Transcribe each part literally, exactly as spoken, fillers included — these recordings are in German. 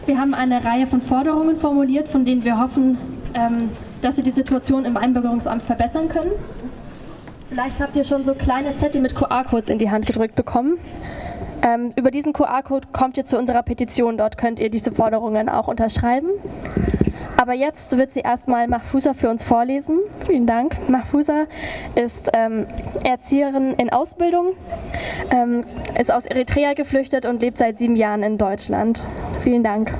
Wir haben eine Reihe von Forderungen formuliert, von denen wir hoffen, ähm, dass sie die Situation im Einbürgerungsamt verbessern können. Vielleicht habt ihr schon so kleine Zettel mit Q R-Codes in die Hand gedrückt bekommen. Ähm, über diesen Q R-Code kommt ihr zu unserer Petition, dort könnt ihr diese Forderungen auch unterschreiben. Aber jetzt wird sie erstmal Mahfusa für uns vorlesen. Vielen Dank. Mahfusa ist ähm, Erzieherin in Ausbildung, ähm, ist aus Eritrea geflüchtet und lebt seit sieben Jahren in Deutschland. Vielen Dank.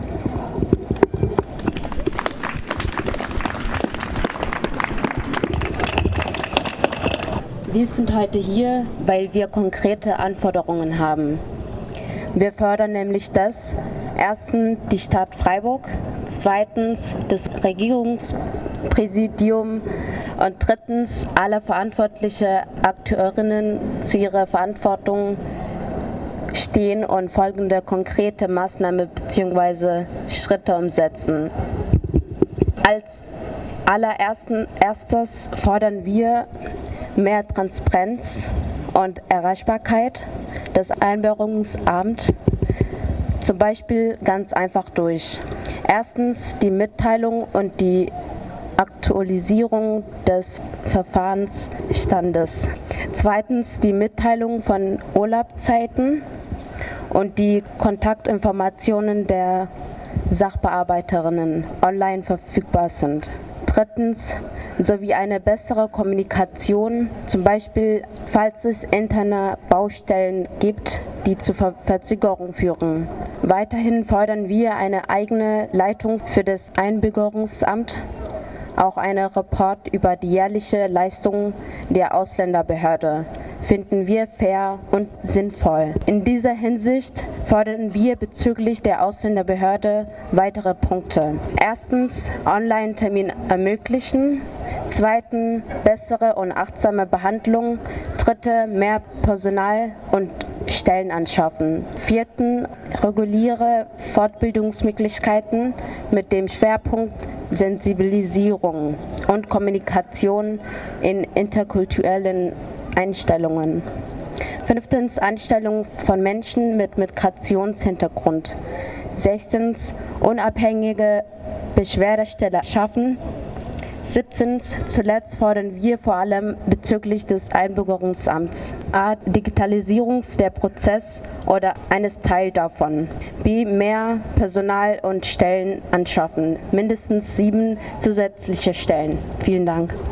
Wir sind heute hier, weil wir konkrete Anforderungen haben. Wir fördern nämlich das, erstens die Stadt Freiburg, zweitens das Regierungspräsidium und drittens alle verantwortliche Akteurinnen zu ihrer Verantwortung stehen und folgende konkrete Maßnahmen bzw. Schritte umsetzen. Als allererstes fordern wir mehr Transparenz und Erreichbarkeit des Einbürgerungsamts, zum Beispiel ganz einfach durch erstens die Mitteilung und die Aktualisierung des Verfahrensstandes, zweitens die Mitteilung von Urlaubszeiten und die Kontaktinformationen der Sachbearbeiterinnen online verfügbar sind. Drittens sowie eine bessere Kommunikation, zum Beispiel falls es interne Baustellen gibt, die zu Ver- Verzögerung führen. Weiterhin fordern wir eine eigene Leitung für das Einbürgerungsamt, auch einen Report über die jährliche Leistung der Ausländerbehörde finden wir fair und sinnvoll. In dieser Hinsicht fordern wir bezüglich der Ausländerbehörde weitere Punkte. Erstens, Online-Termin ermöglichen. Zweitens, bessere und achtsame Behandlung. Dritte, mehr Personal und Stellen anschaffen. Viertens, reguläre Fortbildungsmöglichkeiten mit dem Schwerpunkt Sensibilisierung und Kommunikation in interkulturellen Einstellungen. Fünftens, Einstellung von Menschen mit Migrationshintergrund. Sechstens, unabhängige Beschwerdestelle schaffen. Siebtens, zuletzt fordern wir vor allem bezüglich des Einbürgerungsamts a. Digitalisierung der Prozess oder eines Teil davon, b. mehr Personal und Stellen anschaffen, mindestens sieben zusätzliche Stellen. Vielen Dank.